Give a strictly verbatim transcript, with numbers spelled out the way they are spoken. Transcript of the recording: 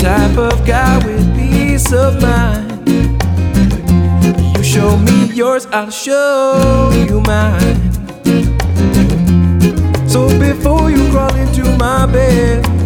type of guy with peace of mind. You show me yours, I'll show you mine. So before you crawl into my bed,